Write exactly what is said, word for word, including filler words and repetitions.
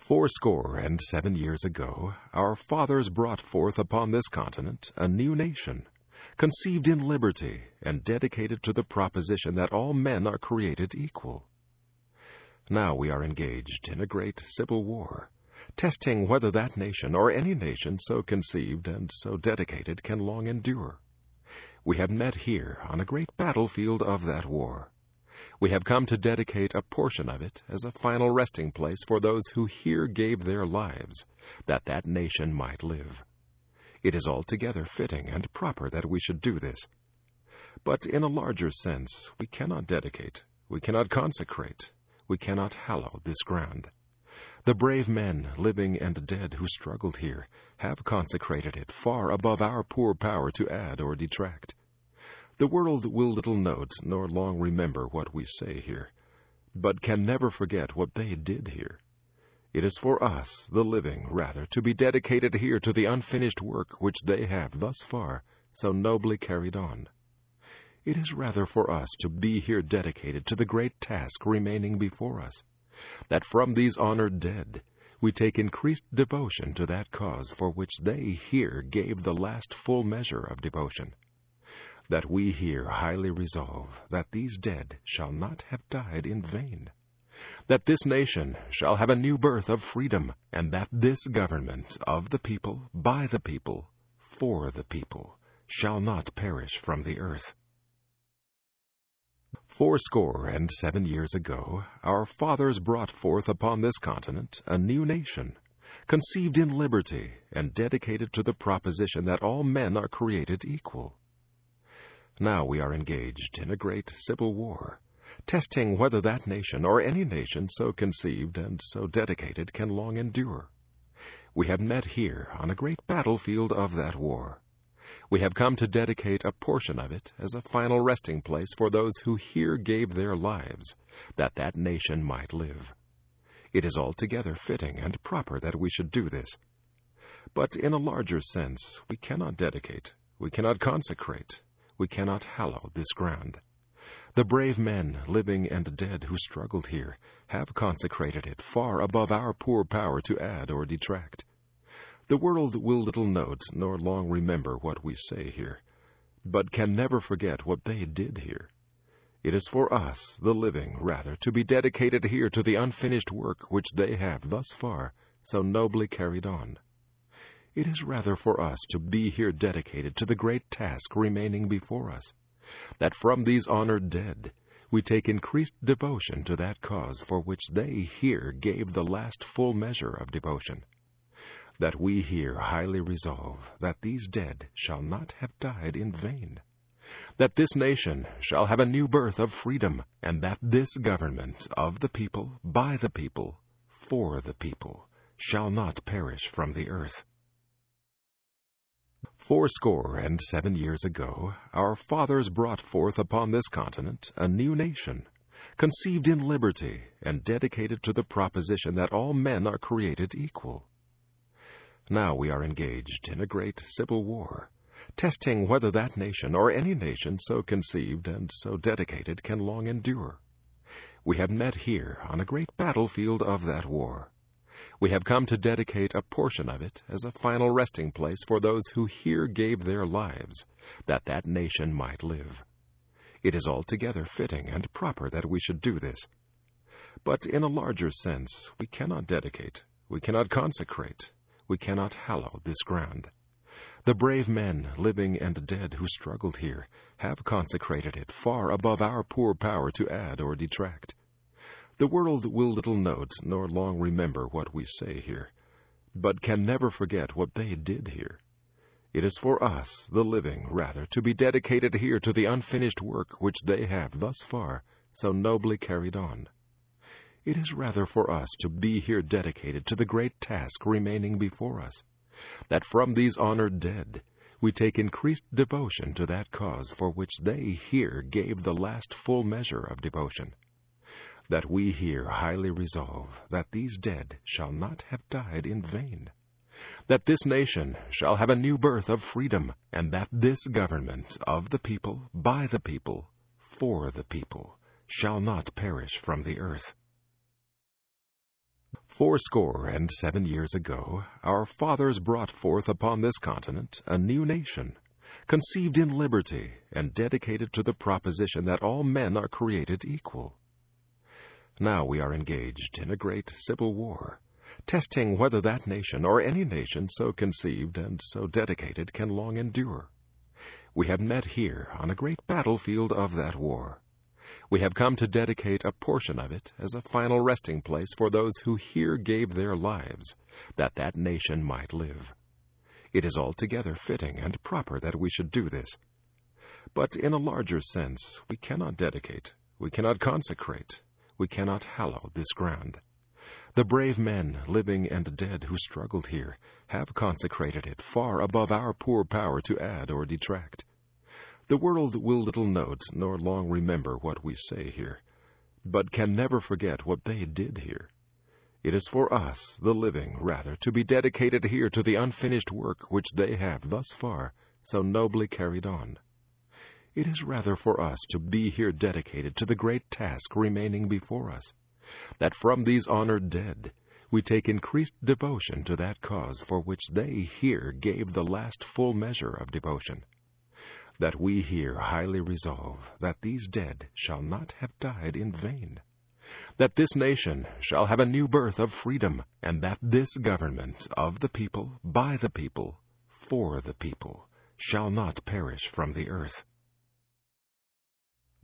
Fourscore and seven years ago, our fathers brought forth upon this continent a new nation, conceived in liberty and dedicated to the proposition that all men are created equal. Now we are engaged in a great civil war, testing whether that nation or any nation so conceived and so dedicated can long endure. We have met here on a great battlefield of that war. We have come to dedicate a portion of it as a final resting place for those who here gave their lives, that that nation might live. It is altogether fitting and proper that we should do this. But in a larger sense, we cannot dedicate, we cannot consecrate, we cannot hallow this ground. The brave men, living and dead, who struggled here, have consecrated it far above our poor power to add or detract. The world will little note nor long remember what we say here, but can never forget what they did here. It is for us, the living, rather, to be dedicated here to the unfinished work which they have thus far so nobly carried on. It is rather for us to be here dedicated to the great task remaining before us, that from these honored dead we take increased devotion to that cause for which they here gave the last full measure of devotion, that we here highly resolve that these dead shall not have died in vain, that this nation shall have a new birth of freedom, and that this government of the people, by the people, for the people, shall not perish from the earth. Fourscore and seven years ago, our fathers brought forth upon this continent a new nation, conceived in liberty and dedicated to the proposition that all men are created equal. Now we are engaged in a great civil war, testing whether that nation or any nation so conceived and so dedicated can long endure. We have met here on a great battlefield of that war. We have come to dedicate a portion of it as a final resting place for those who here gave their lives, that that nation might live. It is altogether fitting and proper that we should do this. But in a larger sense, we cannot dedicate, we cannot consecrate, we cannot hallow this ground. The brave men, living and dead, who struggled here, have consecrated it far above our poor power to add or detract. The world will little note nor long remember what we say here, but can never forget what they did here. It is for us, the living, rather, to be dedicated here to the unfinished work which they have thus far so nobly carried on. It is rather for us to be here dedicated to the great task remaining before us, that from these honored dead we take increased devotion to that cause for which they here gave the last full measure of devotion, that we here highly resolve that these dead shall not have died in vain, that this nation shall have a new birth of freedom, and that this government of the people, by the people, for the people, shall not perish from the earth. Fourscore and seven years ago, our fathers brought forth upon this continent a new nation, conceived in liberty and dedicated to the proposition that all men are created equal. Now we are engaged in a great civil war, testing whether that nation or any nation so conceived and so dedicated can long endure. We have met here on a great battlefield of that war. We have come to dedicate a portion of it as a final resting place for those who here gave their lives, that that nation might live. It is altogether fitting and proper that we should do this. But in a larger sense, we cannot dedicate, we cannot consecrate, we cannot hallow this ground. The brave men, living and dead, who struggled here, have consecrated it far above our poor power to add or detract. The world will little note nor long remember what we say here, but can never forget what they did here. It is for us, the living, rather, to be dedicated here to the unfinished work which they have thus far so nobly carried on. It is rather for us to be here dedicated to the great task remaining before us, that from these honored dead we take increased devotion to that cause for which they here gave the last full measure of devotion, that we here highly resolve that these dead shall not have died in vain, that this nation shall have a new birth of freedom, and that this government of the people, by the people, for the people, shall not perish from the earth. Fourscore and seven years ago, our fathers brought forth upon this continent a new nation, conceived in liberty and dedicated to the proposition that all men are created equal. Now we are engaged in a great civil war, testing whether that nation or any nation so conceived and so dedicated can long endure. We have met here on a great battlefield of that war. We have come to dedicate a portion of it as a final resting place for those who here gave their lives, that that nation might live. It is altogether fitting and proper that we should do this. But in a larger sense, we cannot dedicate, we cannot consecrate, we cannot hallow this ground. The brave men, living and dead, who struggled here, have consecrated it far above our poor power to add or detract. The world will little note nor long remember what we say here, but can never forget what they did here. It is for us, the living, rather, to be dedicated here to the unfinished work which they have thus far so nobly carried on. It is rather for us to be here dedicated to the great task remaining before us, that from these honored dead we take increased devotion to that cause for which they here gave the last full measure of devotion, that we here highly resolve that these dead shall not have died in vain, that this nation shall have a new birth of freedom, and that this government of the people, by the people, for the people, shall not perish from the earth.